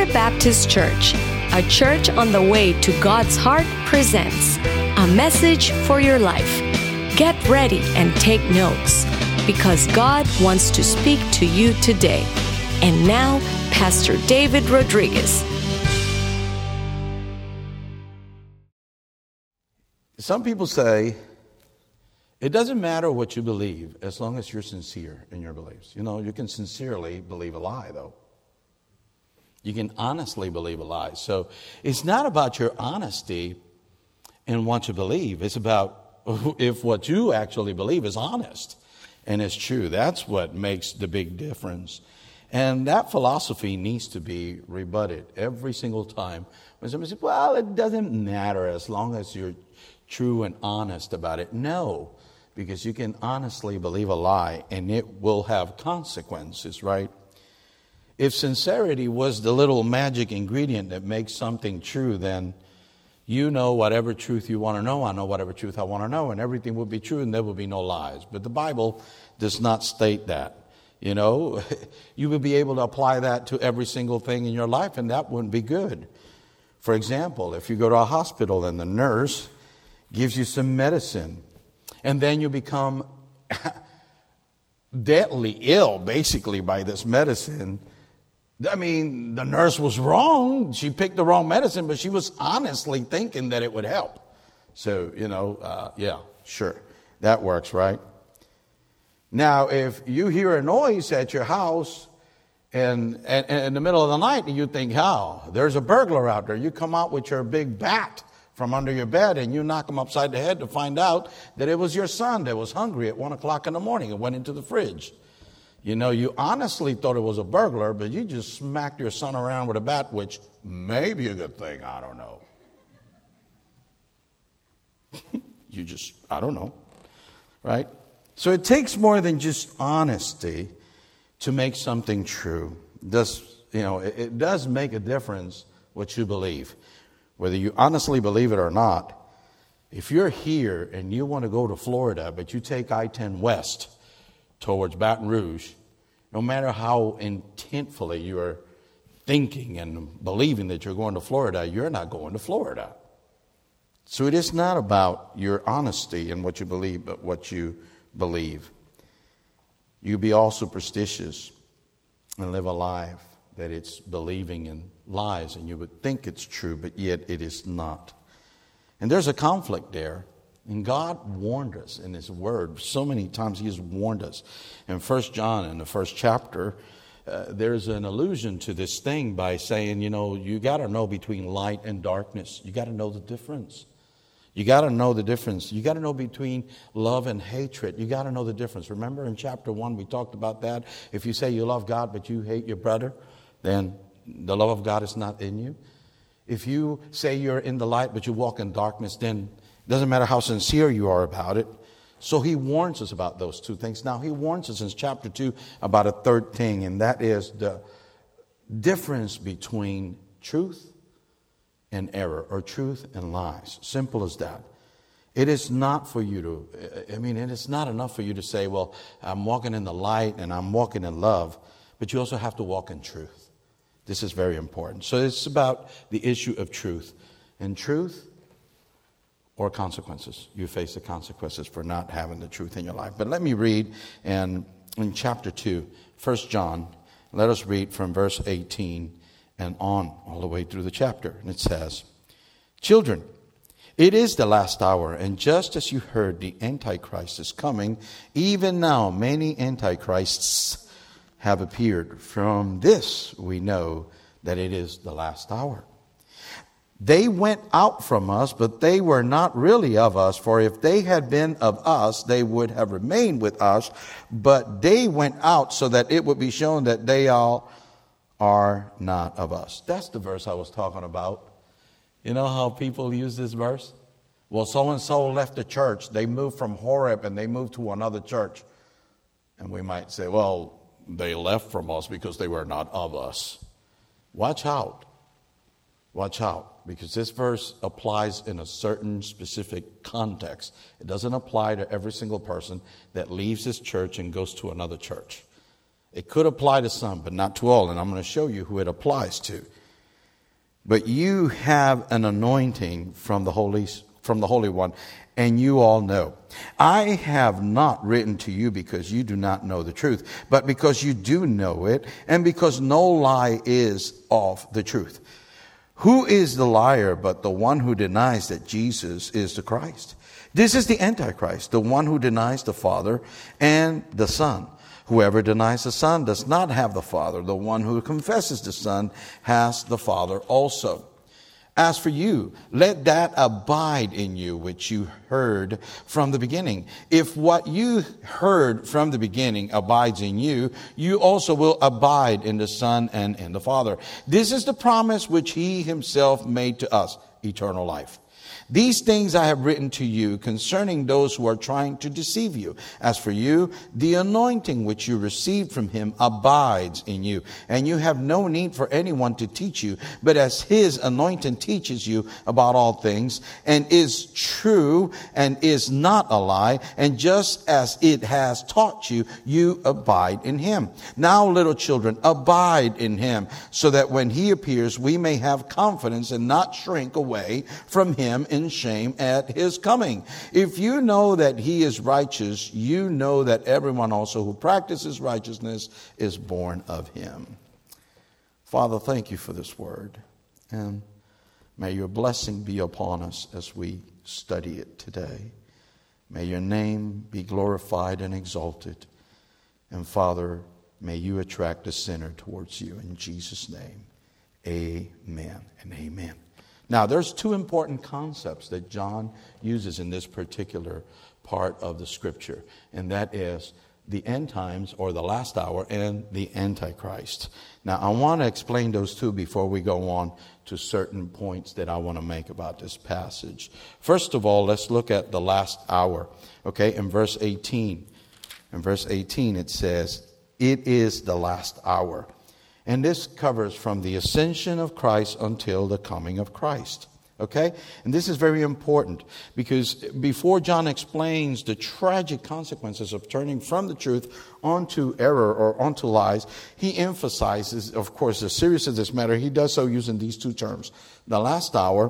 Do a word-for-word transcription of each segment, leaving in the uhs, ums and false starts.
Glory Baptist Church, a church on the way to God's heart, presents a message for your life. Get ready and take notes, because God wants to speak to you today. And now, Pastor David Rodriguez. Some people say, it doesn't matter what you believe as long as you're sincere in your beliefs. You know, you can sincerely believe a lie, though. You can honestly believe a lie. So it's not about your honesty in what you believe. It's about if what you actually believe is honest and it's true. That's what makes the big difference. And that philosophy needs to be rebutted every single time when somebody says, well, it doesn't matter as long as you're true and honest about it. No, because you can honestly believe a lie and it will have consequences, right? If sincerity was the little magic ingredient that makes something true, then you know whatever truth you want to know, I know whatever truth I want to know, and everything will be true and there will be no lies. But the Bible does not state that. You know, you would be able to apply that to every single thing in your life, and that wouldn't be good. For example, if you go to a hospital and the nurse gives you some medicine, and then you become deadly ill, basically, by this medicine. I mean, the nurse was wrong. She picked the wrong medicine, but she was honestly thinking that it would help. So, you know, uh, yeah, sure. That works, right? Now, if you hear a noise at your house and, and, and in the middle of the night and you think, how? There's a burglar out there. You come out with your big bat from under your bed and you knock him upside the head to find out that it was your son that was hungry at one o'clock in the morning and went into the fridge. You know, you honestly thought it was a burglar, but you just smacked your son around with a bat, which may be a good thing. I don't know. you just, I don't know. Right? So it takes more than just honesty to make something true. It does, you know, it, it does make a difference what you believe. Whether you honestly believe it or not, if you're here and you want to go to Florida, but you take I ten West towards Baton Rouge, no matter how intentfully you are thinking and believing that you're going to Florida, you're not going to Florida. So it is not about your honesty in what you believe, but what you believe. You be all superstitious and live a life that it's believing in lies, and you would think it's true, but yet it is not. And there's a conflict there. And God warned us in His Word. So many times He has warned us. In First John, in the first chapter, uh, there's an allusion to this thing by saying, you know, you got to know between light and darkness. You got to know the difference. You got to know the difference. You got to know between love and hatred. You got to know the difference. Remember in chapter one, we talked about that. If you say you love God, but you hate your brother, then the love of God is not in you. If you say you're in the light, but you walk in darkness, then it doesn't matter how sincere you are about it. So He warns us about those two things. Now, He warns us in chapter two about a third thing, and that is the difference between truth and error, or truth and lies. Simple as that. It is not for you to, I mean, it is not enough for you to say, well, I'm walking in the light and I'm walking in love, but you also have to walk in truth. This is very important. So it's about the issue of truth. And truth or consequences. You face the consequences for not having the truth in your life. But let me read in, in chapter two, First John. Let us read from verse eighteen and on all the way through the chapter. And it says, children, it is the last hour, and just as you heard the Antichrist is coming, even now many Antichrists have appeared. From this we know that it is the last hour. They went out from us, but they were not really of us. For if they had been of us, they would have remained with us. But they went out so that it would be shown that they all are not of us. That's the verse I was talking about. You know how people use this verse? Well, so-and-so left the church. They moved from Horeb and they moved to another church. And we might say, well, they left from us because they were not of us. Watch out. Watch out. Because this verse applies in a certain specific context. It doesn't apply to every single person that leaves this church and goes to another church. It could apply to some, but not to all. And I'm going to show you who it applies to. But you have an anointing from the Holy, from the Holy One, and you all know. I have not written to you because you do not know the truth, but because you do know it, and because no lie is of the truth. Who is the liar but the one who denies that Jesus is the Christ? This is the Antichrist, the one who denies the Father and the Son. Whoever denies the Son does not have the Father. The one who confesses the Son has the Father also. As for you, let that abide in you which you heard from the beginning. If what you heard from the beginning abides in you, you also will abide in the Son and in the Father. This is the promise which he himself made to us, eternal life. These things I have written to you concerning those who are trying to deceive you. As for you, the anointing which you received from him abides in you, and you have no need for anyone to teach you, but as his anointing teaches you about all things, and is true and is not a lie, and just as it has taught you, you abide in him. Now, little children, abide in him, so that when he appears, we may have confidence and not shrink away from him in shame at his coming. If you know that he is righteous, you know that everyone also who practices righteousness is born of him. Father, thank you for this word, and may your blessing be upon us as we study it today. May your name be glorified and exalted, and Father, may you attract a sinner towards you in Jesus' name. Amen and amen. Now, there's two important concepts that John uses in this particular part of the scripture, and that is the end times, or the last hour, and the Antichrist. Now, I want to explain those two before we go on to certain points that I want to make about this passage. First of all, let's look at the last hour. Okay, in verse eighteen. In verse eighteen, it says, "It is the last hour." And this covers from the ascension of Christ until the coming of Christ. Okay? And this is very important, because before John explains the tragic consequences of turning from the truth onto error or onto lies, he emphasizes, of course, the seriousness of this matter. He does so using these two terms, the last hour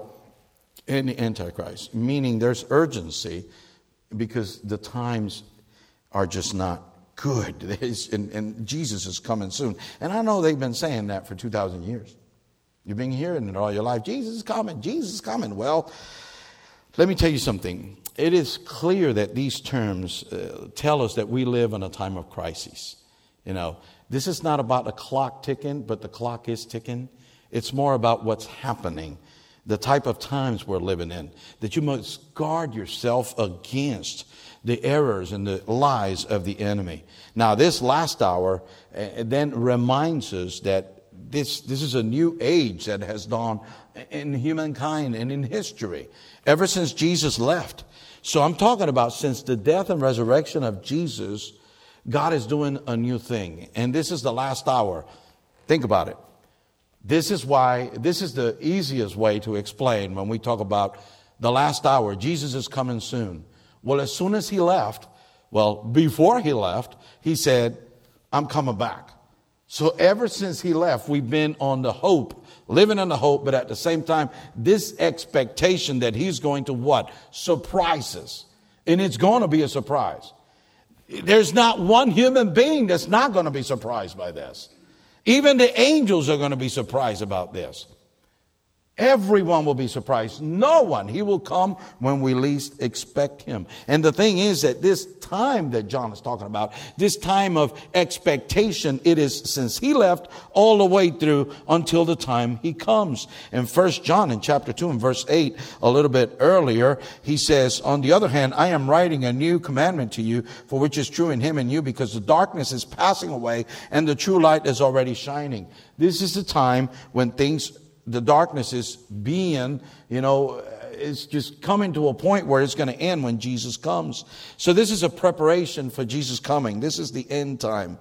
and the Antichrist, meaning there's urgency because the times are just not good, and, and Jesus is coming soon. And I know they've been saying that for two thousand years. You've been hearing it all your life. Jesus is coming. Jesus is coming. Well, let me tell you something. It is clear that these terms uh, tell us that we live in a time of crisis. You know, this is not about the clock ticking, but the clock is ticking. It's more about what's happening, the type of times we're living in, that you must guard yourself against the errors and the lies of the enemy. Now, this last hour uh, then reminds us that this, this is a new age that has dawned in humankind and in history, ever since Jesus left. So I'm talking about since the death and resurrection of Jesus, God is doing a new thing. And this is the last hour. Think about it. This is why, this is the easiest way to explain when we talk about the last hour. Jesus is coming soon. Well, as soon as he left, well, before he left, he said, I'm coming back. So ever since he left, we've been on the hope, living in the hope, but at the same time, this expectation that he's going to what? Surprise us. And it's going to be a surprise. There's not one human being that's not going to be surprised by this. Even the angels are going to be surprised about this. Everyone will be surprised. No one. He will come when we least expect him. And the thing is that this time that John is talking about, this time of expectation, it is since he left all the way through until the time he comes. In First John in chapter two and verse eight, a little bit earlier, he says, on the other hand, I am writing a new commandment to you, for which is true in him and you, because the darkness is passing away and the true light is already shining. This is the time when things the darkness is being, you know, it's just coming to a point where it's going to end when Jesus comes. So this is a preparation for Jesus coming. This is the end time.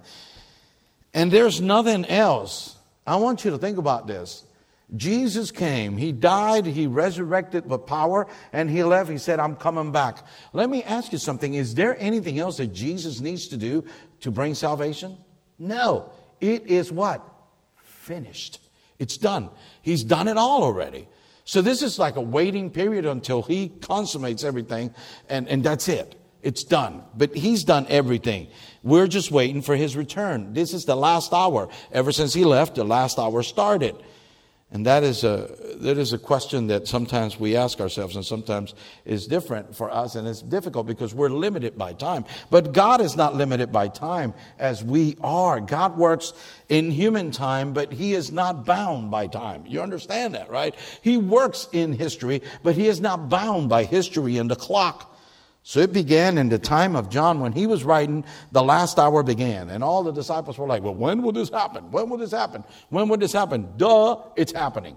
And there's nothing else. I want you to think about this. Jesus came, he died, he resurrected with power, and he left. He said, I'm coming back. Let me ask you something. Is there anything else that Jesus needs to do to bring salvation? No. It is what? Finished. It's done. He's done it all already. So this is like a waiting period until he consummates everything, and, and that's it. It's done. But he's done everything. We're just waiting for his return. This is the last hour. Ever since he left, the last hour started. And that is a that is a question that sometimes we ask ourselves, and sometimes is different for us, and it's difficult because we're limited by time. But God is not limited by time as we are. God works in human time, but he is not bound by time. You understand that, right? He works in history, but he is not bound by history and the clock. So it began in the time of John when he was writing, the last hour began. And all the disciples were like, well, when will this happen? When will this happen? When will this happen? Duh, it's happening.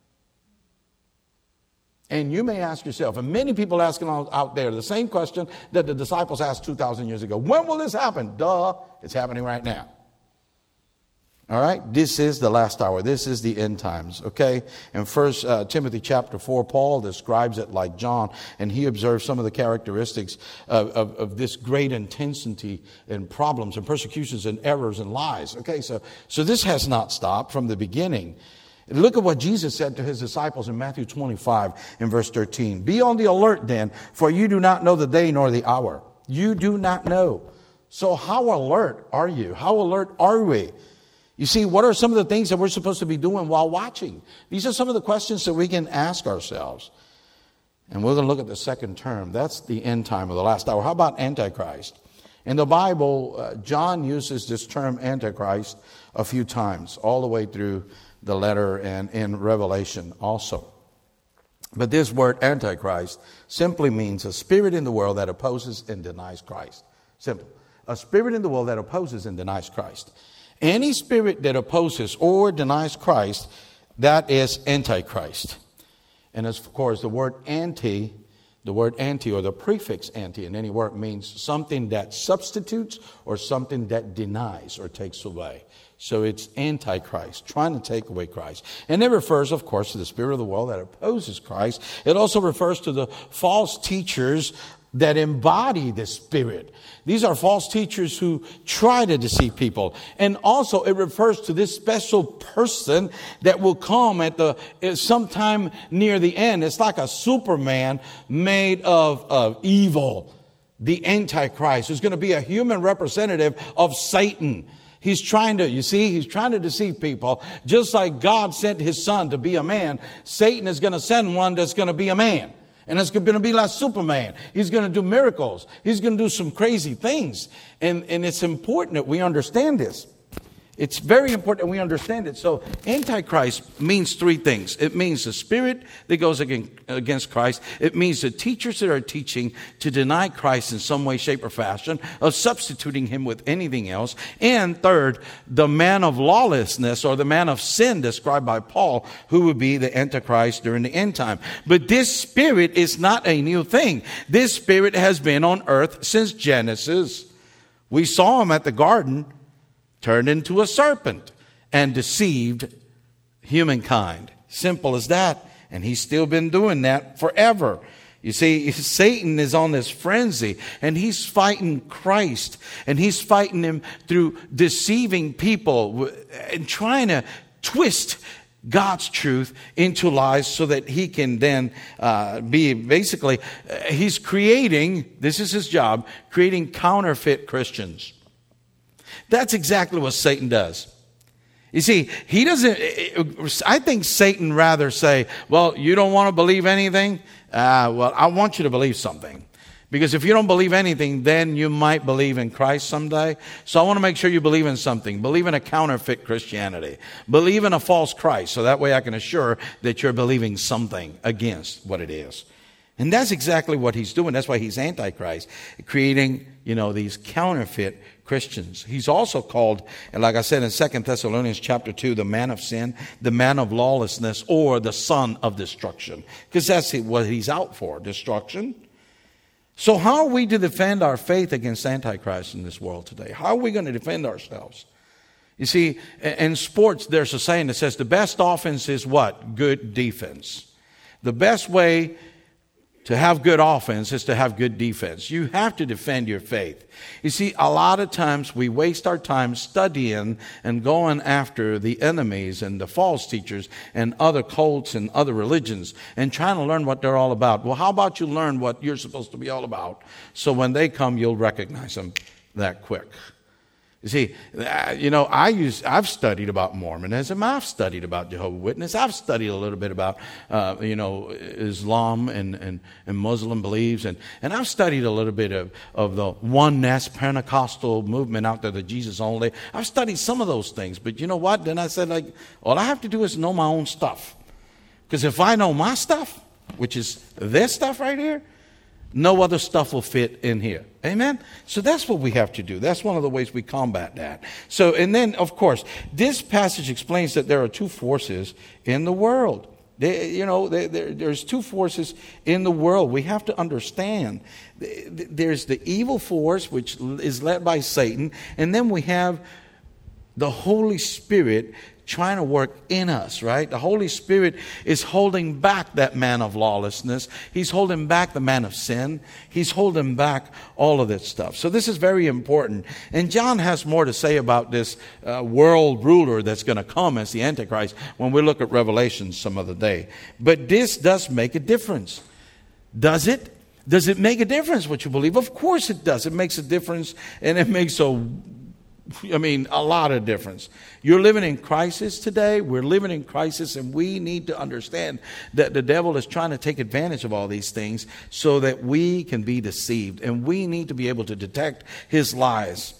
And you may ask yourself, and many people asking out there the same question that the disciples asked two thousand years ago. When will this happen? Duh, it's happening right now. All right, this is the last hour. This is the end times, okay? In First uh, Timothy chapter four, Paul describes it like John, and he observes some of the characteristics of, of, of this great intensity and problems and persecutions and errors and lies, okay? So, so this has not stopped from the beginning. Look at what Jesus said to his disciples in Matthew twenty-five in verse thirteen. Be on the alert then, for you do not know the day nor the hour. You do not know. So how alert are you? How alert are we? You see, what are some of the things that we're supposed to be doing while watching? These are some of the questions that we can ask ourselves. And we're going to look at the second term. That's the end time of the last hour. How about Antichrist? In the Bible, uh, John uses this term Antichrist a few times, all the way through the letter and in Revelation also. But this word Antichrist simply means a spirit in the world that opposes and denies Christ. Simple. A spirit in the world that opposes and denies Christ. Any spirit that opposes or denies Christ, that is Antichrist. And as, of course, the word anti, the word anti or the prefix anti in any word means something that substitutes or something that denies or takes away. So it's Antichrist, trying to take away Christ. And it refers, of course, to the spirit of the world that opposes Christ. It also refers to the false teachers that embody the spirit. These are false teachers who try to deceive people. And also it refers to this special person that will come at the sometime near the end. It's like a Superman made of, of evil. The Antichrist is going to be a human representative of Satan. He's trying to, you see, he's trying to deceive people. Just like God sent his son to be a man, Satan is going to send one that's going to be a man. And it's going to be like Superman. He's going to do miracles. He's going to do some crazy things. And, and it's important that we understand this. It's very important that we understand it. So Antichrist means three things. It means the spirit that goes against Christ. It means the teachers that are teaching to deny Christ in some way, shape, or fashion, of substituting him with anything else. And third, the man of lawlessness or the man of sin described by Paul, who would be the Antichrist during the end time. But this spirit is not a new thing. This spirit has been on earth since Genesis. We saw him at the garden, turned into a serpent and deceived humankind. Simple as that. And he's still been doing that forever. You see, Satan is on this frenzy and he's fighting Christ, and he's fighting him through deceiving people and trying to twist God's truth into lies so that he can then uh, be basically, uh, he's creating, this is his job, creating counterfeit Christians. That's exactly what Satan does. You see, he doesn't, I think Satan rather say, well, you don't want to believe anything? Uh, well, I want you to believe something. Because if you don't believe anything, then you might believe in Christ someday. So I want to make sure you believe in something. Believe in a counterfeit Christianity. Believe in a false Christ. So that way I can assure that you're believing something against what it is. And that's exactly what he's doing. That's why he's Antichrist, creating, you know, these counterfeit Christians. He's also called, and like I said in Second Thessalonians chapter two, the man of sin, the man of lawlessness, or the son of destruction. Because that's what he's out for, destruction. So how are we to defend our faith against Antichrist in this world today? How are we going to defend ourselves? You see, in sports, there's a saying that says the best offense is what? Good defense. The best way To have good offense is to have good defense. You have to defend your faith. You see, a lot of times we waste our time studying and going after the enemies and the false teachers and other cults and other religions and trying to learn what they're all about. Well, how about you learn what you're supposed to be all about, so when they come, you'll recognize them that quick. You see, you know, I use, I've studied about Mormonism. I've studied about Jehovah's Witness. I've studied a little bit about, uh, you know, Islam and, and, and Muslim beliefs. And, and I've studied a little bit of, of the oneness Pentecostal movement out there, the Jesus only. I've studied some of those things. But you know what? Then I said, like, all I have to do is know my own stuff. Because if I know my stuff, which is this stuff right here, no other stuff will fit in here. Amen? So that's what we have to do. That's one of the ways we combat that. So, and then, of course, this passage explains that there are two forces in the world. They, you know, they, there, there's two forces in the world. We have to understand. There's the evil force, which is led by Satan, and then we have the Holy Spirit trying to work in us, right? The Holy Spirit is holding back that man of lawlessness. He's holding back the man of sin. He's holding back all of this stuff. So this is very important. And John has more to say about this uh, world ruler that's going to come as the Antichrist when we look at Revelation some other day. But this does make a difference. Does it? Does it make a difference what you believe? Of course it does. It makes a difference, and it makes a I mean, a lot of difference. You're living in crisis today. We're living in crisis, and we need to understand that the devil is trying to take advantage of all these things so that we can be deceived, and we need to be able to detect his lies.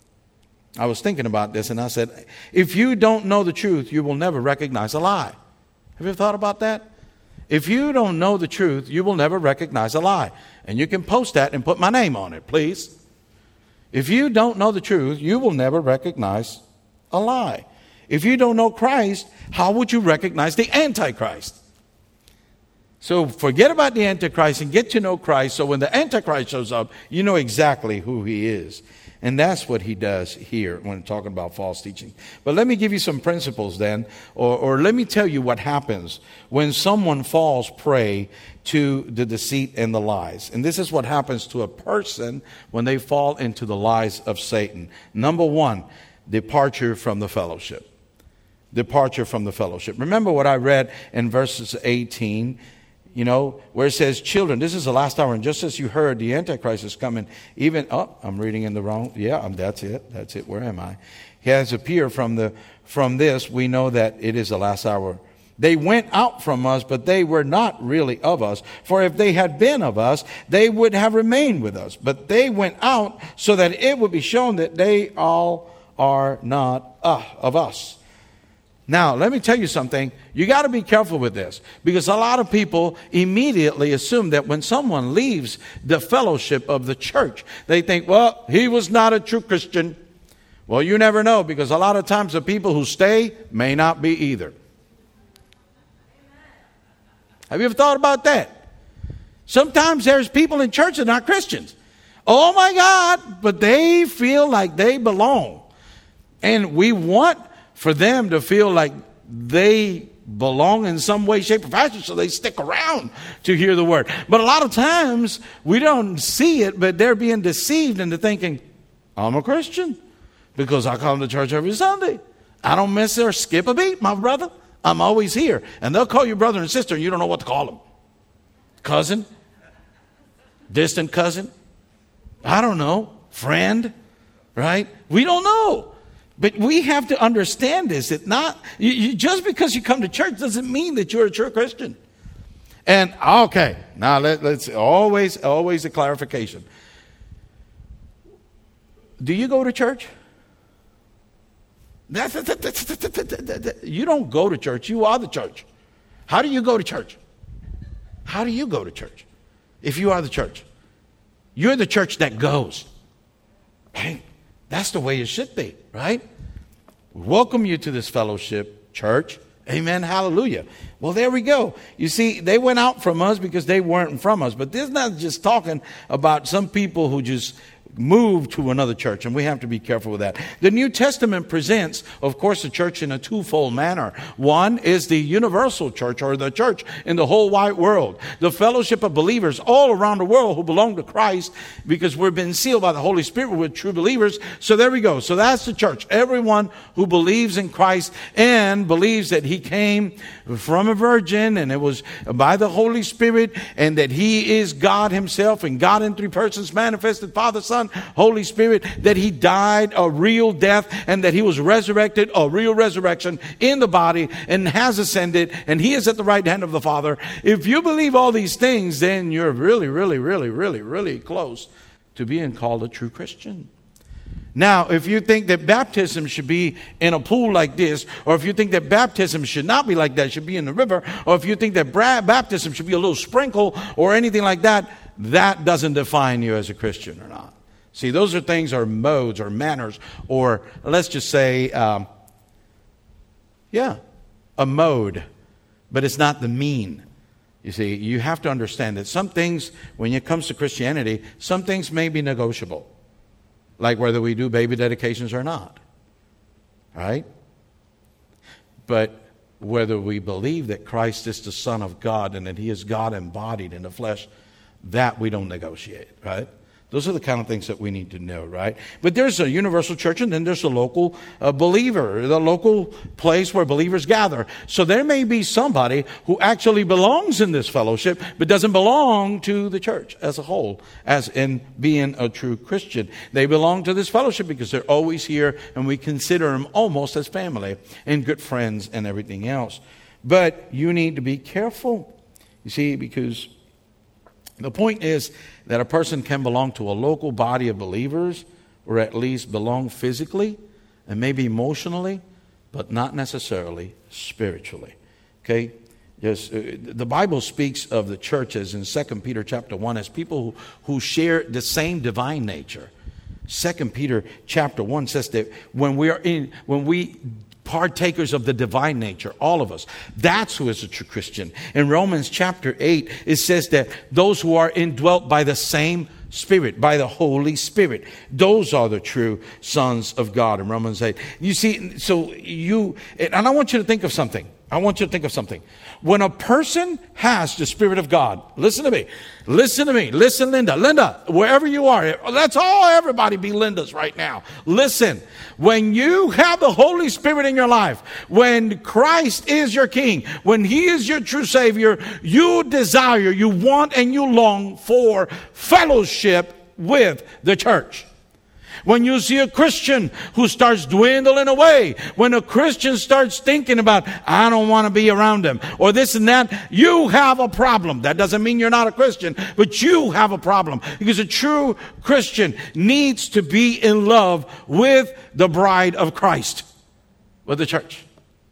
I was thinking about this, and I said, if you don't know the truth, you will never recognize a lie. Have you ever thought about that? If you don't know the truth, you will never recognize a lie. And you can post that and put my name on it, please. If you don't know the truth, you will never recognize a lie. If you don't know Christ, how would you recognize the Antichrist? So forget about the Antichrist and get to know Christ, so when the Antichrist shows up, you know exactly who he is. And that's what he does here when talking about false teaching. But let me give you some principles then, or, or let me tell you what happens when someone falls prey to the deceit and the lies. And this is what happens to a person when they fall into the lies of Satan. Number one, departure from the fellowship. Departure from the fellowship. Remember what I read in verses eighteen, you know, where it says, children, this is the last hour, and just as you heard, the Antichrist is coming. Even, oh, I'm reading in the wrong, yeah, um, that's it, that's it, where am I? He has appeared from the, from this, we know that it is the last hour. They went out from us, but they were not really of us. For if they had been of us, they would have remained with us. But they went out so that it would be shown that they all are not uh, of us. Now, let me tell you something. You got to be careful with this, because a lot of people immediately assume that when someone leaves the fellowship of the church, they think, well, he was not a true Christian. Well, you never know, because a lot of times the people who stay may not be either. Have you ever thought about that? Sometimes there's people in church that are not Christians. Oh my God, but they feel like they belong. And we want for them to feel like they belong in some way, shape, or fashion, so they stick around to hear the word. But a lot of times we don't see it, but they're being deceived into thinking, I'm a Christian because I come to church every Sunday. I don't miss or skip a beat, my brother. I'm always here. And they'll call you brother and sister, and you don't know what to call them. Cousin? Distant cousin? I don't know. Friend? Right? We don't know. But we have to understand this. That not you, you, just because you come to church doesn't mean that you're a true Christian. And okay, now let, let's always, always a clarification. Do you go to church? That's, that's, that's, that's, that's, that's, you don't go to church. You are the church. How do you go to church? How do you go to church? If you are the church, you're the church that goes. Hey, that's the way it should be, right? We welcome you to this fellowship, church. Amen. Hallelujah. Well, there we go. You see, they went out from us because they weren't from us. But this is not just talking about some people who just move to another church, and we have to be careful with that. The New Testament presents, of course, the church in a twofold manner. One is the universal church, or the church in the whole wide world, the fellowship of believers all around the world who belong to Christ, because we've been sealed by the Holy Spirit with true believers. So there we go. So that's the church. Everyone who believes in Christ and believes that he came from a virgin, and it was by the Holy Spirit, and that he is God himself, and God in three persons manifested, Father, Son, Holy Spirit, that he died a real death, and that he was resurrected a real resurrection in the body, and has ascended, and he is at the right hand of the Father. If you believe all these things, then you're really, really, really, really, really close to being called a true Christian. Now, if you think that baptism should be in a pool like this, or if you think that baptism should not be like that, should be in the river, or if you think that baptism should be a little sprinkle or anything like that, that doesn't define you as a Christian or not. See, those are things, or modes, or manners, or let's just say, um, yeah, a mode, but it's not the mean. You see, you have to understand that some things, when it comes to Christianity, some things may be negotiable. Like whether we do baby dedications or not. Right? But whether we believe that Christ is the Son of God and that he is God embodied in the flesh, that we don't negotiate. Right? Those are the kind of things that we need to know, right? But there's a universal church, and then there's a local uh, believer, the local place where believers gather. So there may be somebody who actually belongs in this fellowship, but doesn't belong to the church as a whole, as in being a true Christian. They belong to this fellowship because they're always here, and we consider them almost as family and good friends and everything else. But you need to be careful, you see, because the point is that a person can belong to a local body of believers, or at least belong physically and maybe emotionally, but not necessarily spiritually. Okay? Yes, uh, the Bible speaks of the churches in Second Peter chapter one as people who, who share the same divine nature. Second Peter chapter one says that when we are in, when we partakers of the divine nature, all of us, that's who is a true Christian. In Romans chapter eight, it says that those who are indwelt by the same Spirit, by the Holy Spirit, those are the true sons of God. In Romans eight, you see, so you, and I want you to think of something. I want you to think of something. When a person has the Spirit of God, listen to me, listen to me, listen, Linda, Linda, wherever you are, let's all, everybody be Lindas right now. Listen, when you have the Holy Spirit in your life, when Christ is your King, when he is your true Savior, you desire, you want, and you long for fellowship with the church. When you see a Christian who starts dwindling away, when a Christian starts thinking about, I don't want to be around them, or this and that, you have a problem. That doesn't mean you're not a Christian, but you have a problem. Because a true Christian needs to be in love with the bride of Christ, with the church.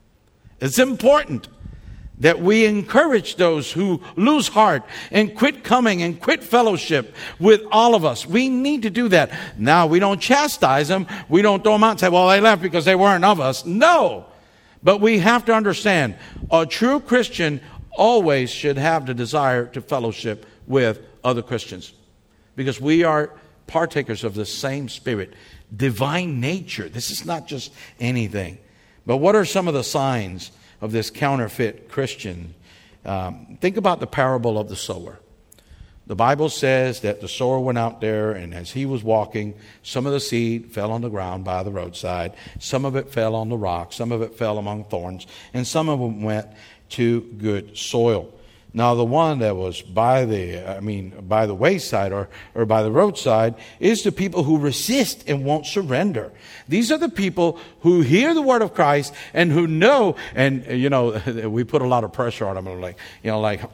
It's important that we encourage those who lose heart and quit coming and quit fellowship with all of us. We need to do that. Now, we don't chastise them. We don't throw them out and say, well, they left because they weren't of us. No. But we have to understand, a true Christian always should have the desire to fellowship with other Christians, because we are partakers of the same Spirit, divine nature. This is not just anything. But what are some of the signs of this counterfeit Christian? Um, think about the parable of the sower. The Bible says that the sower went out there, and as he was walking, some of the seed fell on the ground by the roadside. Some of it fell on the rock. Some of it fell among thorns. And some of them went to good soil. Now, the one that was by the, I mean, by the wayside or, or by the roadside is the people who resist and won't surrender. These are the people who hear the word of Christ and who know, and, you know, we put a lot of pressure on them. Like, you know, like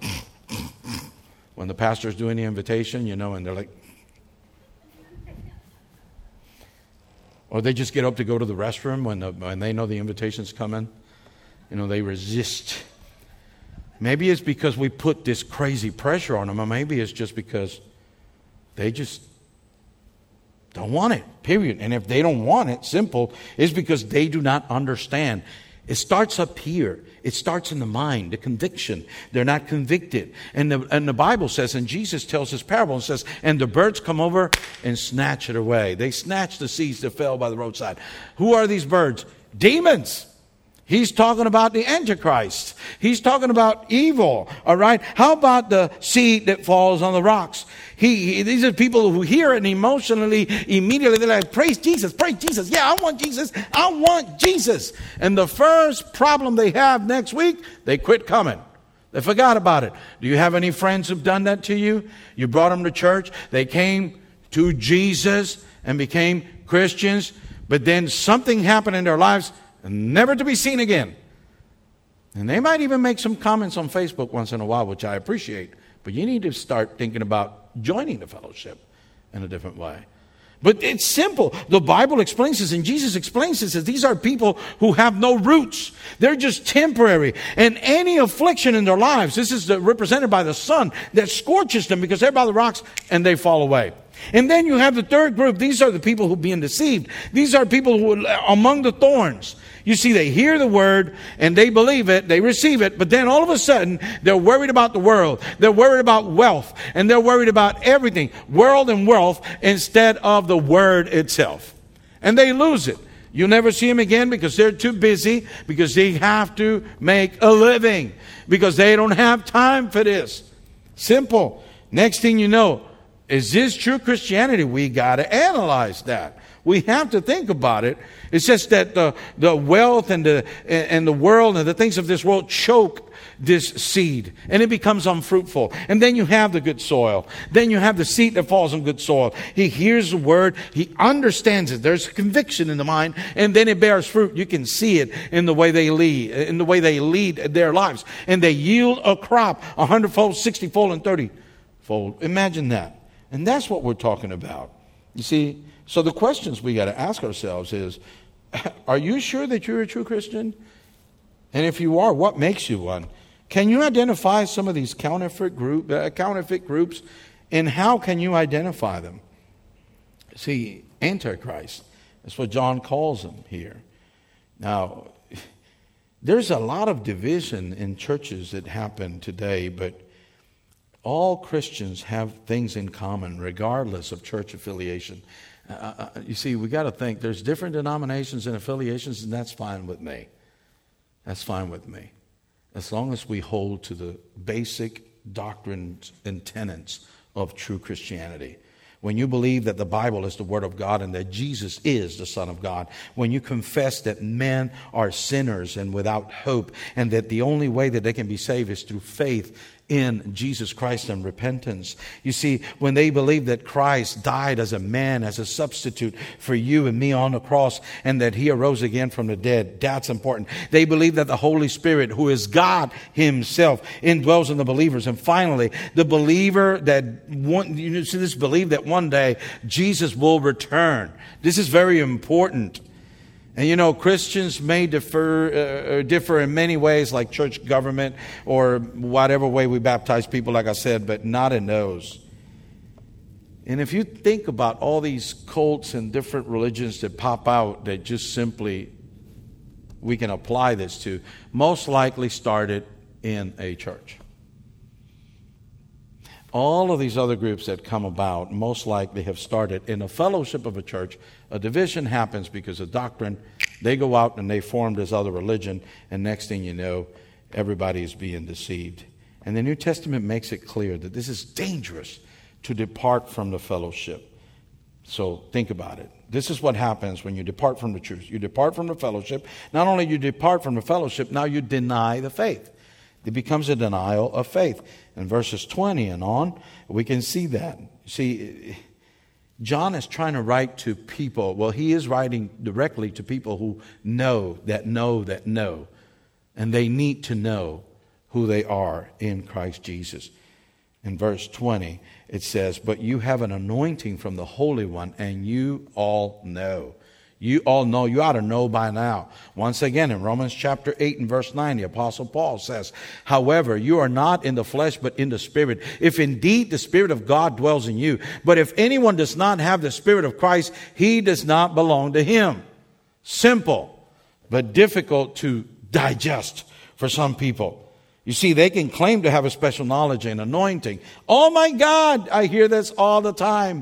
when the pastor's doing the invitation, you know, and they're like, or they just get up to go to the restroom when, the, when they know the invitation's coming. You know, they resist. Maybe it's because we put this crazy pressure on them, or maybe it's just because they just don't want it, period. And if they don't want it, simple, it's because they do not understand. It starts up here. It starts in the mind, the conviction. They're not convicted. And the, and the Bible says, and Jesus tells this parable and says, and the birds come over and snatch it away. They snatch the seeds that fell by the roadside. Who are these birds? Demons. He's talking about the Antichrist. He's talking about evil, all right? How about the seed that falls on the rocks? He, he, these are people who hear it and emotionally, immediately they're like, praise Jesus, praise Jesus. Yeah, I want Jesus. I want Jesus. And the first problem they have next week, they quit coming. They forgot about it. Do you have any friends who've done that to you? You brought them to church. They came to Jesus and became Christians, but then something happened in their lives never to be seen again. And they might even make some comments on Facebook once in a while, which I appreciate. But you need to start thinking about joining the fellowship in a different way. But it's simple. The Bible explains this, and Jesus explains this, that these are people who have no roots. They're just temporary. And any affliction in their lives, this is the, represented by the sun that scorches them because they're by the rocks and they fall away. And then you have the third group. These are the people who are being deceived. These are people who are among the thorns. You see, they hear the word and they believe it, they receive it, but then all of a sudden they're worried about the world. They're worried about wealth, and they're worried about everything, world and wealth, instead of the word itself. And they lose it. You'll never see them again because they're too busy, because they have to make a living, because they don't have time for this. Simple. Next thing you know, is this true Christianity? We got to analyze that. We have to think about it. It's just that the, the wealth and the, and the world and the things of this world choke this seed, and it becomes unfruitful. And then you have the good soil. Then you have the seed that falls on good soil. He hears the word. He understands it. There's conviction in the mind, and then it bears fruit. You can see it in the way they lead, in the way they lead their lives. And they yield a crop, a hundredfold, sixty-fold, and thirty-fold. Imagine that. And that's what we're talking about. You see, so the questions we got to ask ourselves is, are you sure that you're a true Christian? And if you are, what makes you one? Can you identify some of these counterfeit group, uh, counterfeit groups, and how can you identify them? See, Antichrist, that's what John calls them here. Now, there's a lot of division in churches that happen today, but all Christians have things in common, regardless of church affiliation. Uh, you see, we got to think there's different denominations and affiliations, and that's fine with me. That's fine with me. As long as we hold to the basic doctrines and tenets of true Christianity. When you believe that the Bible is the Word of God and that Jesus is the Son of God, when you confess that men are sinners and without hope, and that the only way that they can be saved is through faith in Jesus Christ and repentance. You see, when they believe that Christ died as a man, as a substitute for you and me on the cross, and that He arose again from the dead, that's important. They believe that the Holy Spirit, who is God Himself, indwells in the believers. And finally, the believer that one, you see, this believe that one day Jesus will return. This is very important. And you know, Christians may differ, uh, differ in many ways, like church government or whatever way we baptize people, like I said, but not in those. And if you think about all these cults and different religions that pop out that just simply we can apply this to, most likely started in a church. All of these other groups that come about most likely have started in a fellowship of a church. A division happens because of doctrine. They go out and they form this other religion, and next thing you know, everybody is being deceived. And the New Testament makes it clear that this is dangerous to depart from the fellowship. So think about it. This is what happens when you depart from the truth. You depart from the fellowship. Not only you depart from the fellowship, now you deny the faith. It becomes a denial of faith. In verses twenty and on, we can see that. See, John is trying to write to people. Well, he is writing directly to people who know that know that know. And they need to know who they are in Christ Jesus. In verse twenty, it says, but you have an anointing from the Holy One, and you all know. You all know, you ought to know by now. Once again, in Romans chapter eight and verse nine, the Apostle Paul says, however, you are not in the flesh, but in the Spirit, if indeed the Spirit of God dwells in you. But if anyone does not have the Spirit of Christ, he does not belong to Him. Simple, but difficult to digest for some people. You see, they can claim to have a special knowledge and anointing. Oh my God, I hear this all the time.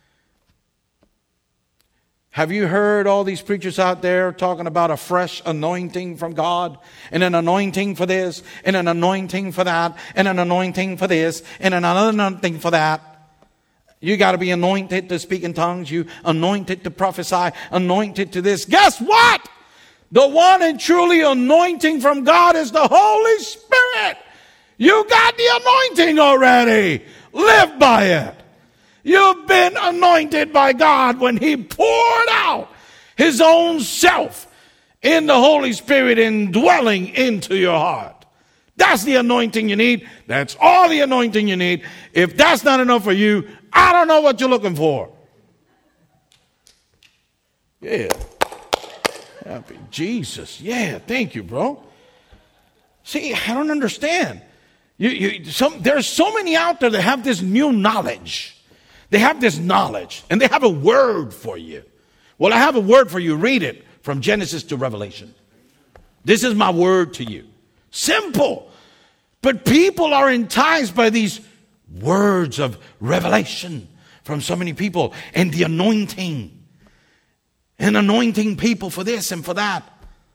Have you heard all these preachers out there talking about a fresh anointing from God, and an anointing for this, and an anointing for that, and an anointing for this, and another anointing for that? You got to be anointed to speak in tongues. You anointed to prophesy, anointed to this. Guess what? The one and truly anointing from God is the Holy Spirit. You got the anointing already. Live by it. You've been anointed by God when He poured out His own self in the Holy Spirit indwelling into your heart. That's the anointing you need. That's all the anointing you need. If that's not enough for you, I don't know what you're looking for. Yeah. Happy Jesus. Yeah, thank you, bro. See, I don't understand. You, you, some, there's so many out there that have this new knowledge. They have this knowledge, and they have a word for you. Well, I have a word for you. Read it from Genesis to Revelation. This is my word to you. Simple. But people are enticed by these words of revelation from so many people, and the anointing. And anointing people for this and for that.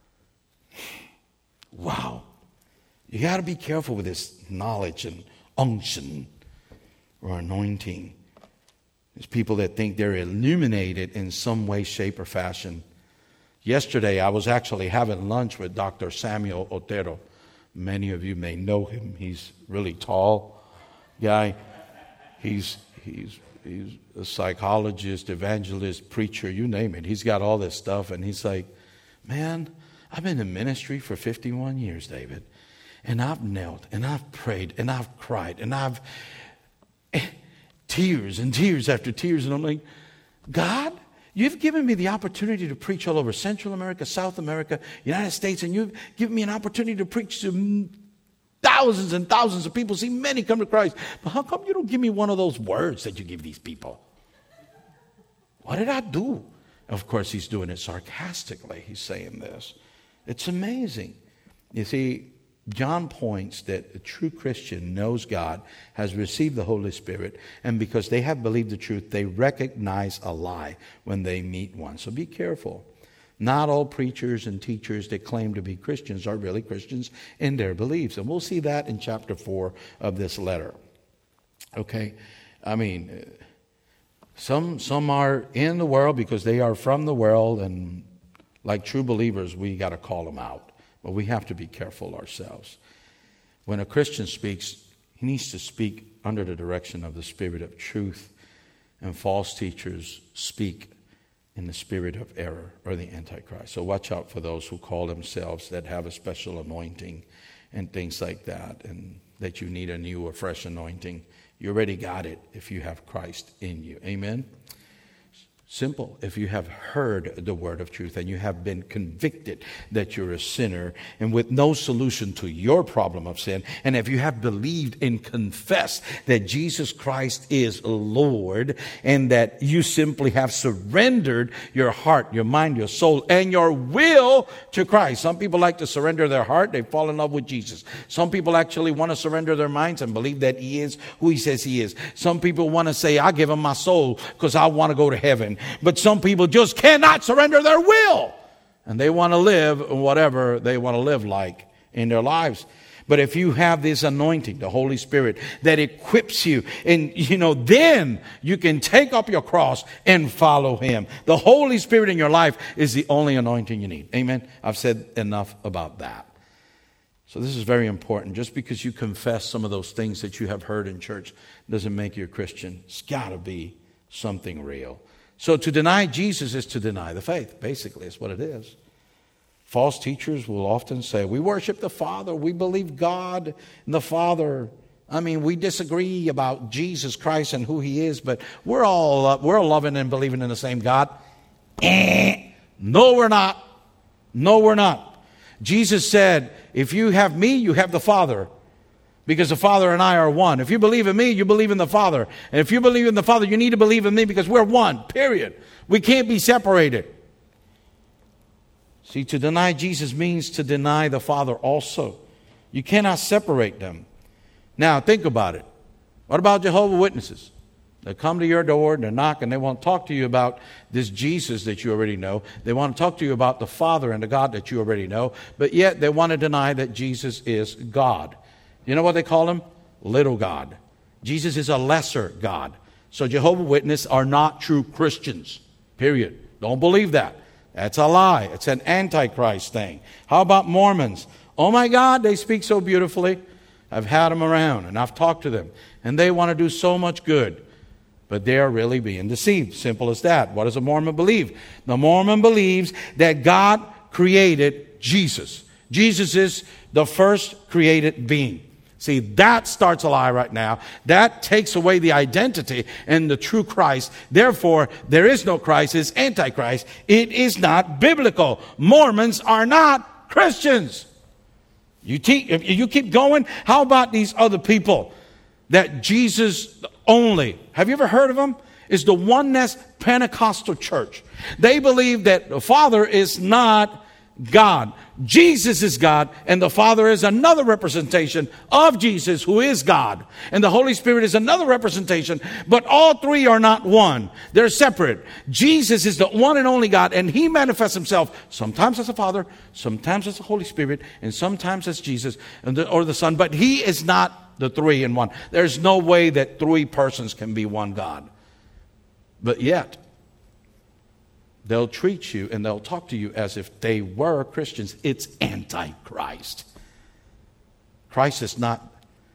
Wow. You got to be careful with this knowledge and unction or anointing. There's people that think they're illuminated in some way, shape, or fashion. Yesterday, I was actually having lunch with Doctor Samuel Otero. Many of you may know him. He's really tall guy. He's he's he's a psychologist, evangelist, preacher, you name it. He's got all this stuff, and he's like, man, I've been in ministry for fifty-one years, David, and I've knelt, and I've prayed, and I've cried, and I've tears and tears after tears, and I'm like, God, you've given me the opportunity to preach all over Central America, South America, United States, and you've given me an opportunity to preach to thousands and thousands of people. See many come to Christ. But how come you don't give me one of those words that you give these people? What did I do? Of course, he's doing it sarcastically. He's saying this. It's amazing. You see, John points that a true Christian knows God, has received the Holy Spirit, and because they have believed the truth, they recognize a lie when they meet one. So be careful. Not all preachers and teachers that claim to be Christians are really Christians in their beliefs. And we'll see that in chapter four of this letter. Okay? I mean, some some are in the world because they are from the world, and like true believers, we got to call them out. But we have to be careful ourselves. When a Christian speaks, he needs to speak under the direction of the Spirit of truth, and false teachers speak in the spirit of error or the Antichrist. So watch out for those who call themselves that have a special anointing and things like that, and that you need a new or fresh anointing. You already got it if you have Christ in you. Amen? Simple. If you have heard the word of truth and you have been convicted that you're a sinner and with no solution to your problem of sin, and if you have believed and confessed that Jesus Christ is Lord, and that you simply have surrendered your heart, your mind, your soul, and your will to Christ. Some people like to surrender their heart. They fall in love with Jesus. Some people actually want to surrender their minds and believe that He is who He says He is. Some people want to say, I give Him my soul because I want to go to heaven. But some people just cannot surrender their will. And they want to live whatever they want to live like in their lives. But if you have this anointing, the Holy Spirit, that equips you, and you know, then you can take up your cross and follow Him. The Holy Spirit in your life is the only anointing you need. Amen? I've said enough about that. So this is very important. Just because you confess some of those things that you have heard in church doesn't make you a Christian. It's got to be something real. So to deny Jesus is to deny the faith. Basically, is what it is. False teachers will often say, we worship the Father. We believe God and the Father. I mean, we disagree about Jesus Christ and who He is, but we're all uh, we're all loving and believing in the same God. Eh. No, we're not. No, we're not. Jesus said, if you have me, you have the Father. Because the Father and I are one. If you believe in me, you believe in the Father. And if you believe in the Father, you need to believe in me because we're one, period. We can't be separated. See, to deny Jesus means to deny the Father also. You cannot separate them. Now, think about it. What about Jehovah's Witnesses? They come to your door and they knock and they want to talk to you about this Jesus that you already know. They want to talk to you about the Father and the God that you already know. But yet they want to deny that Jesus is God. You know what they call him? Little God. Jesus is a lesser God. So Jehovah's Witnesses are not true Christians. Period. Don't believe that. That's a lie. It's an antichrist thing. How about Mormons? Oh my God, they speak so beautifully. I've had them around and I've talked to them. And they want to do so much good. But they are really being deceived. Simple as that. What does a Mormon believe? The Mormon believes that God created Jesus. Jesus is the first created being. See, that starts a lie right now. That takes away the identity and the true Christ. Therefore, there is no Christ. It's Antichrist. It is not biblical. Mormons are not Christians. You, te- if you keep going, how about these other people that Jesus only, have you ever heard of them? Is the Oneness Pentecostal Church. They believe that the Father is not God. Jesus is God, and the Father is another representation of Jesus, who is God. And the Holy Spirit is another representation, but all three are not one. They're separate. Jesus is the one and only God, and he manifests himself sometimes as the Father, sometimes as the Holy Spirit, and sometimes as Jesus or the Son, but he is not the three in one. There's no way that three persons can be one God. But yet, they'll treat you and they'll talk to you as if they were Christians. It's Antichrist. Christ is not,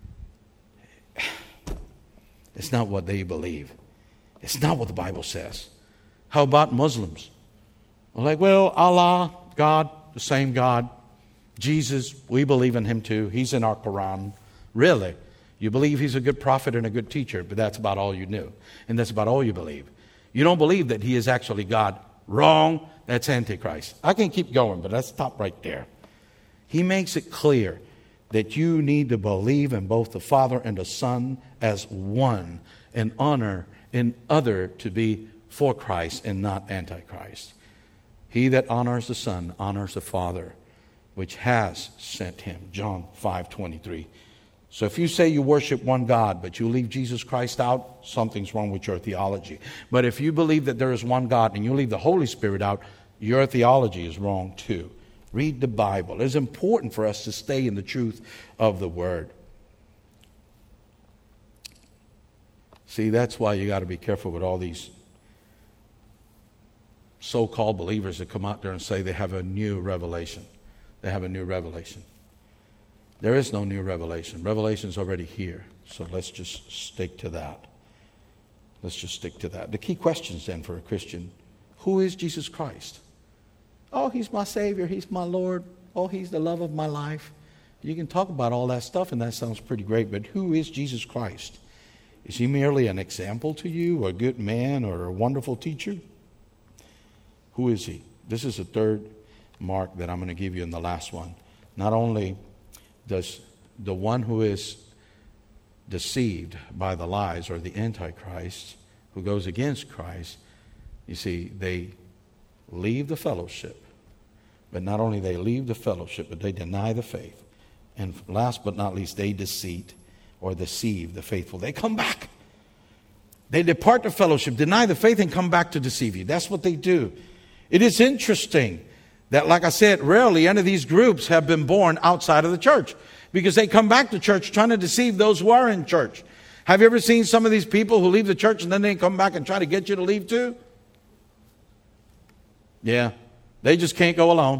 it's not what they believe. It's not what the Bible says. How about Muslims? They're like, well, Allah, God, the same God. Jesus, we believe in him too. He's in our Quran. Really? You believe he's a good prophet and a good teacher, but that's about all you knew. And that's about all you believe. You don't believe that he is actually God. Wrong. That's Antichrist. I can keep going, but let's stop right there. He makes it clear that you need to believe in both the Father and the Son as one, and honor in other to be for Christ and not Antichrist. He that honors the Son honors the Father, which has sent him. John five twenty-three. So if you say you worship one God, but you leave Jesus Christ out, something's wrong with your theology. But if you believe that there is one God and you leave the Holy Spirit out, your theology is wrong too. Read the Bible. It's important for us to stay in the truth of the Word. See, that's why you got to be careful with all these so-called believers that come out there and say they have a new revelation. They have a new revelation. There is no new revelation. Revelation's already here. So let's just stick to that. Let's just stick to that. The key questions then for a Christian: who is Jesus Christ? Oh, he's my Savior. He's my Lord. Oh, he's the love of my life. You can talk about all that stuff, and that sounds pretty great, but who is Jesus Christ? Is he merely an example to you, a good man, or a wonderful teacher? Who is he? This is the third mark that I'm going to give you in the last one. Not only does the one who is deceived by the lies, or the Antichrist, who goes against Christ, you see, they leave the fellowship. But not only they leave the fellowship, but they deny the faith. And last but not least, they deceit or deceive the faithful. They come back. They depart the fellowship, deny the faith, and come back to deceive you. That's what they do. It is interesting that, like I said, rarely any of these groups have been born outside of the church, because they come back to church trying to deceive those who are in church. Have you ever seen some of these people who leave the church and then they come back and try to get you to leave too? Yeah, they just can't go alone.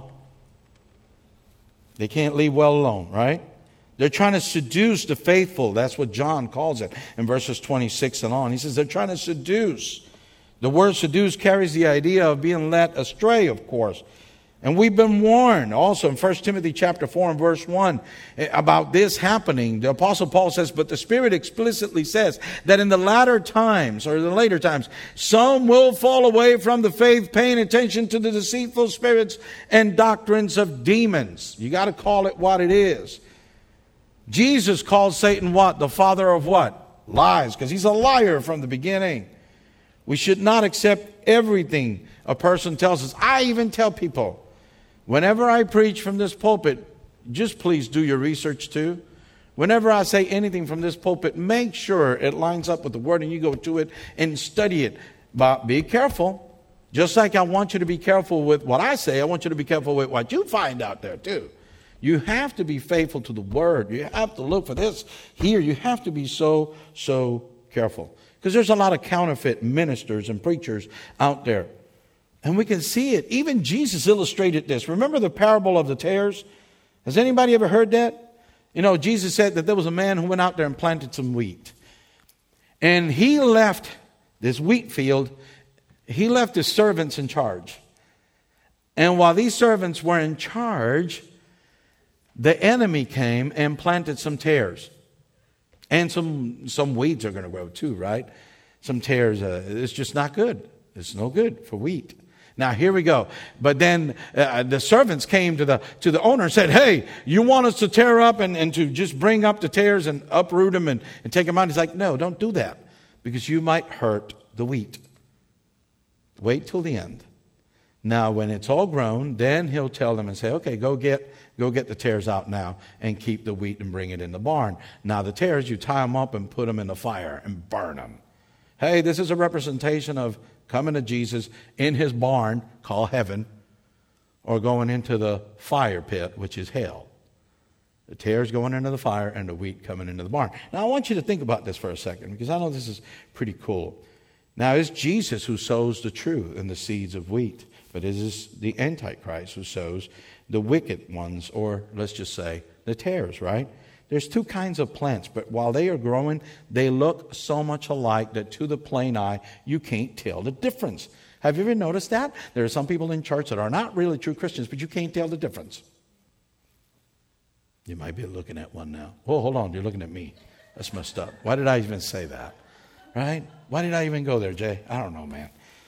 They can't leave well alone, right? They're trying to seduce the faithful. That's what John calls it in verses twenty-six and on. He says they're trying to seduce. The word seduce carries the idea of being led astray, of course. And we've been warned also in First Timothy chapter four and verse one about this happening. The Apostle Paul says, but the Spirit explicitly says that in the latter times, or the later times, some will fall away from the faith, paying attention to the deceitful spirits and doctrines of demons. You got to call it what it is. Jesus called Satan what? The father of what? Lies, because he's a liar from the beginning. We should not accept everything a person tells us. I even tell people whenever I preach from this pulpit, just please do your research too. Whenever I say anything from this pulpit, make sure it lines up with the Word and you go to it and study it. But be careful. Just like I want you to be careful with what I say, I want you to be careful with what you find out there too. You have to be faithful to the Word. You have to look for this here. You have to be so, so careful. Because there's a lot of counterfeit ministers and preachers out there. And we can see it. Even Jesus illustrated this. Remember the parable of the tares? Has anybody ever heard that? You know, Jesus said that there was a man who went out there and planted some wheat. And he left this wheat field, he left his servants in charge. And while these servants were in charge, the enemy came and planted some tares. And some some weeds are going to grow too, right? Some tares, uh, it's just not good. It's no good for wheat. Now, here we go. But then uh, the servants came to the to the owner and said, hey, you want us to tear up and, and to just bring up the tares and uproot them and, and take them out? He's like, no, don't do that, because you might hurt the wheat. Wait till the end. Now, when it's all grown, then he'll tell them and say, okay, go get go get the tares out now and keep the wheat and bring it in the barn. Now, the tares, you tie them up and put them in the fire and burn them. Hey, this is a representation of coming to Jesus in his barn, called heaven, or going into the fire pit, which is hell. The tares going into the fire and the wheat coming into the barn. Now, I want you to think about this for a second, because I know this is pretty cool. Now, it's Jesus who sows the truth and the seeds of wheat, but it is the Antichrist who sows the wicked ones, or let's just say the tares, right? There's two kinds of plants, but while they are growing, they look so much alike that to the plain eye, you can't tell the difference. Have you ever noticed that? There are some people in church that are not really true Christians, but you can't tell the difference. You might be looking at one now. Oh, hold on, you're looking at me. That's messed up. Why did I even say that? Right? Why did I even go there, Jay? I don't know,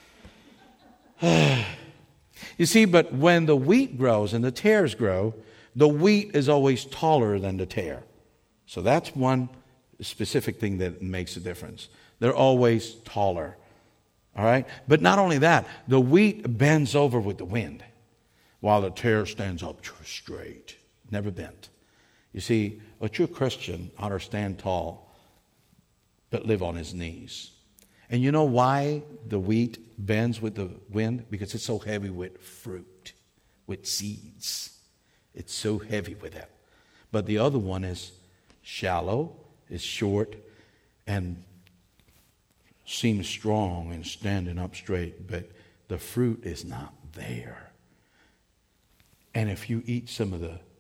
man. You see, but when the wheat grows and the tares grow, the wheat is always taller than the tare. So that's one specific thing that makes a difference. They're always taller. All right? But not only that, the wheat bends over with the wind, while the tare stands up straight, never bent. You see, a true Christian ought to stand tall, but live on his knees. And you know why the wheat bends with the wind? Because it's so heavy with fruit, with seeds. It's so heavy with it. But the other one is shallow, is short, and seems strong and standing up straight, but the fruit is not there. And if you eat some of the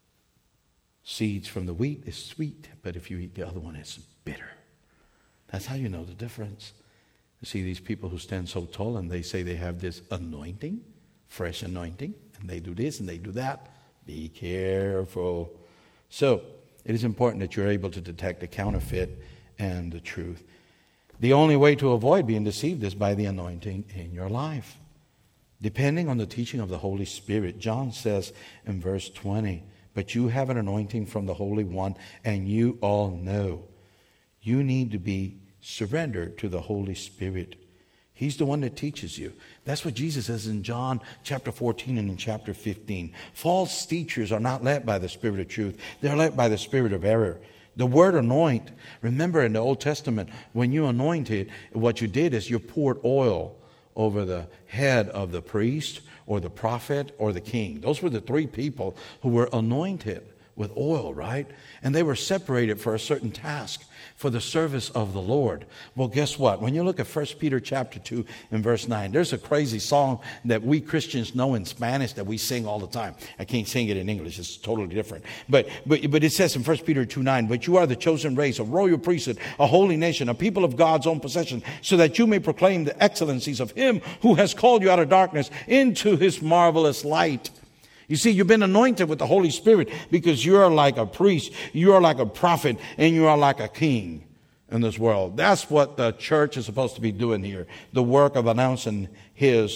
seeds from the wheat, it's sweet, but if you eat the other one, it's bitter. That's how you know the difference. You see these people who stand so tall and they say they have this anointing, fresh anointing, and they do this and they do that. Be careful. So, it is important that you're able to detect the counterfeit and the truth. The only way to avoid being deceived is by the anointing in your life. Depending on the teaching of the Holy Spirit, John says in verse twenty, but you have an anointing from the Holy One, and you all know. You need to be surrendered to the Holy Spirit. He's the one that teaches you. That's what Jesus says in John chapter fourteen and in chapter fifteen. False teachers are not led by the Spirit of truth. They're led by the spirit of error. The word anoint, remember in the Old Testament, when you anointed, what you did is you poured oil over the head of the priest or the prophet or the king. Those were the three people who were anointed with oil, right? And they were separated for a certain task, for the service of the Lord. Well, guess what? When you look at First Peter chapter two and verse nine, there's a crazy song that we Christians know in Spanish that we sing all the time. I can't sing it in English. It's totally different. But but but it says in First Peter two nine, but you are the chosen race, a royal priesthood, a holy nation, a people of God's own possession, so that you may proclaim the excellencies of Him who has called you out of darkness into His marvelous light. You see, you've been anointed with the Holy Spirit because you are like a priest, you are like a prophet, and you are like a king in this world. That's what the church is supposed to be doing here. The work of announcing His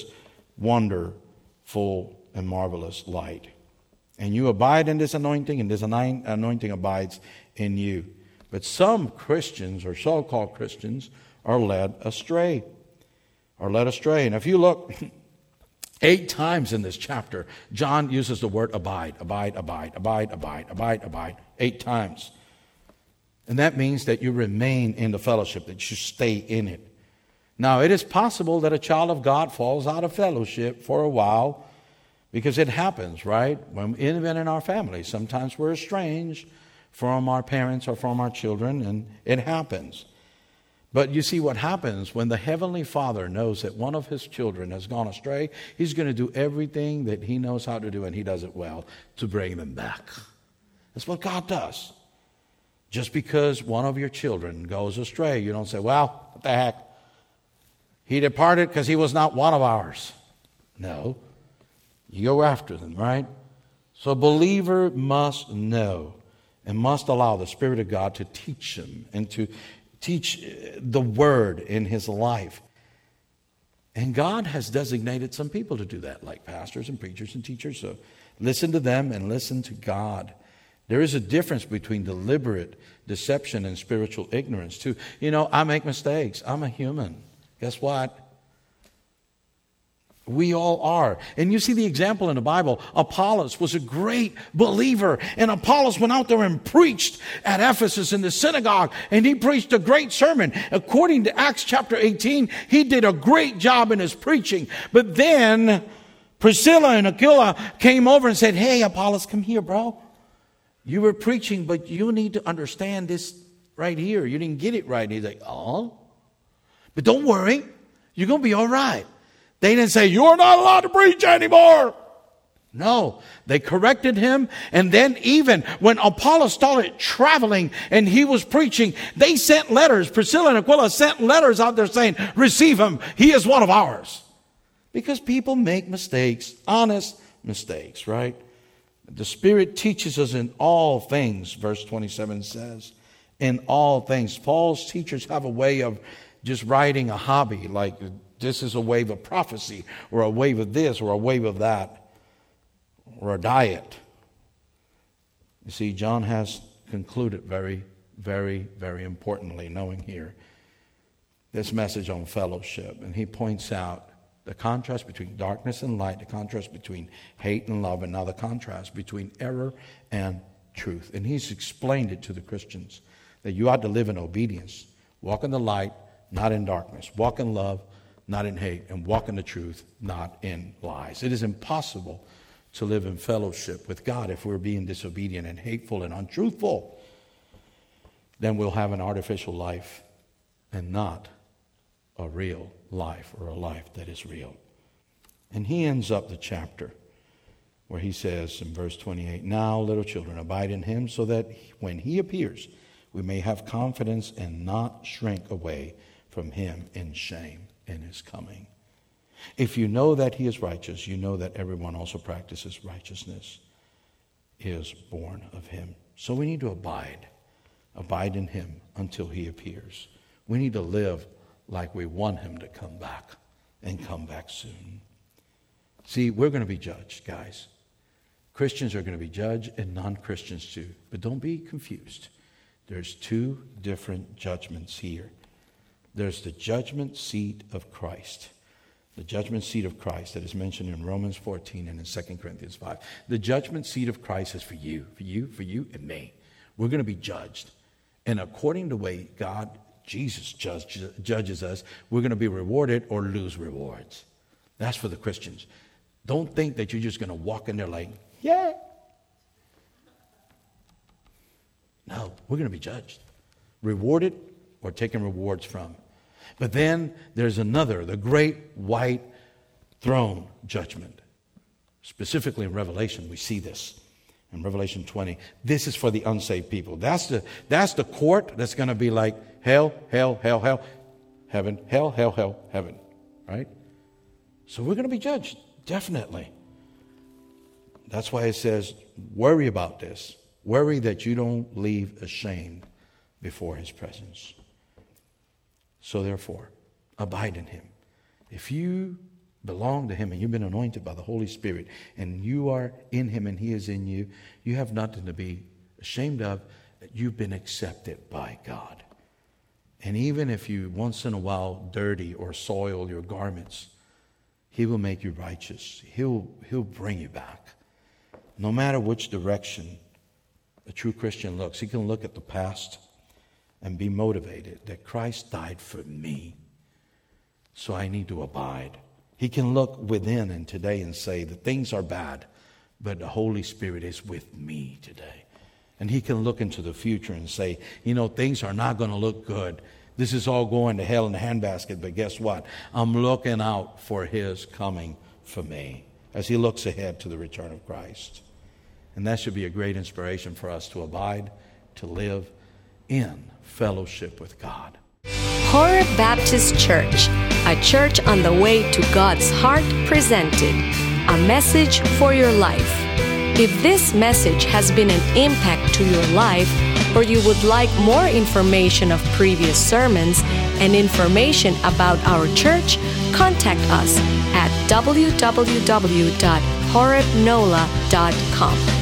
wonderful and marvelous light. And you abide in this anointing, and this anointing abides in you. But some Christians, or so-called Christians, are led astray. Are led astray. And if you look Eight times in this chapter, John uses the word abide, abide, abide, abide, abide, abide, abide, eight times. And that means that you remain in the fellowship, that you stay in it. Now, it is possible that a child of God falls out of fellowship for a while, because it happens, right? When, even in our family, sometimes we're estranged from our parents or from our children, and it happens. But you see what happens when the Heavenly Father knows that one of His children has gone astray, He's going to do everything that He knows how to do, and He does it well, to bring them back. That's what God does. Just because one of your children goes astray, you don't say, well, what the heck? He departed because he was not one of ours. No. You go after them, right? So a believer must know and must allow the Spirit of God to teach him and to teach the Word in his life. And God has designated some people to do that, like pastors and preachers and teachers. So listen to them and listen to God. There is a difference between deliberate deception and spiritual ignorance, too. You know, I make mistakes. I'm a human. Guess what? We all are. And you see the example in the Bible. Apollos was a great believer. And Apollos went out there and preached at Ephesus in the synagogue. And he preached a great sermon. According to Acts chapter eighteen, he did a great job in his preaching. But then Priscilla and Aquila came over and said, hey, Apollos, come here, bro. You were preaching, but you need to understand this right here. You didn't get it right. And he's like, oh. But don't worry. You're going to be all right. They didn't say, you're not allowed to preach anymore. No, they corrected him. And then even when Apollos started traveling and he was preaching, they sent letters. Priscilla and Aquila sent letters out there saying, receive him. He is one of ours. Because people make mistakes, honest mistakes, right? The Spirit teaches us in all things, verse twenty-seven says. In all things. Paul's teachers have a way of just writing a hobby, like this is a wave of prophecy, or a wave of this, or a wave of that, or a diet. You see, John has concluded very, very, very importantly, knowing here, this message on fellowship. And he points out the contrast between darkness and light, the contrast between hate and love, and now the contrast between error and truth. And he's explained it to the Christians, that you ought to live in obedience, walk in the light, not in darkness, walk in love, not in hate, and walk in the truth, not in lies. It is impossible to live in fellowship with God if we're being disobedient and hateful and untruthful. Then we'll have an artificial life and not a real life, or a life that is real. And he ends up the chapter where he says in verse twenty-eight, now, little children, abide in him, so that when he appears, we may have confidence and not shrink away from him in shame in his coming. If you know that he is righteous, you know that everyone also practices righteousness is born of him. So we need to abide. Abide in him until he appears. We need to live like we want him to come back, and come back soon. See, we're going to be judged, guys. Christians are going to be judged, and non-Christians too. But don't be confused. There's two different judgments here. There's the judgment seat of Christ. The judgment seat of Christ that is mentioned in Romans fourteen and in Second Corinthians five. The judgment seat of Christ is for you, for you, for you, and me. We're going to be judged. And according to the way God, Jesus judge, judges us, we're going to be rewarded or lose rewards. That's for the Christians. Don't think that you're just going to walk in there like, yeah. No, we're going to be judged. Rewarded or taken rewards from. But then there's another, the great white throne judgment. Specifically in Revelation, we see this. In Revelation twenty, this is for the unsaved people. That's the, that's the court that's going to be like hell, hell, hell, hell, heaven, hell, hell, hell, heaven. Right? So we're going to be judged, definitely. That's why it says, worry about this. Worry that you don't leave ashamed before his presence. So therefore, abide in him. If you belong to him and you've been anointed by the Holy Spirit and you are in him and he is in you, you have nothing to be ashamed of. You've been accepted by God. And even if you once in a while dirty or soil your garments, He will make you righteous. He'll, he'll bring you back. No matter which direction a true Christian looks, he can look at the past and be motivated that Christ died for me, so I need to abide. He can look within and today and say that things are bad, but the Holy Spirit is with me today. And he can look into the future and say, you know, things are not going to look good. This is all going to hell in a handbasket, but guess what? I'm looking out for his coming for me as he looks ahead to the return of Christ. And that should be a great inspiration for us to abide, to live in fellowship with God. Horeb Baptist Church, a church on the way to God's heart, presented a message for your life. If this message has been an impact to your life, or you would like more information of previous sermons and information about our church, contact us at w w w dot horeb nola dot com.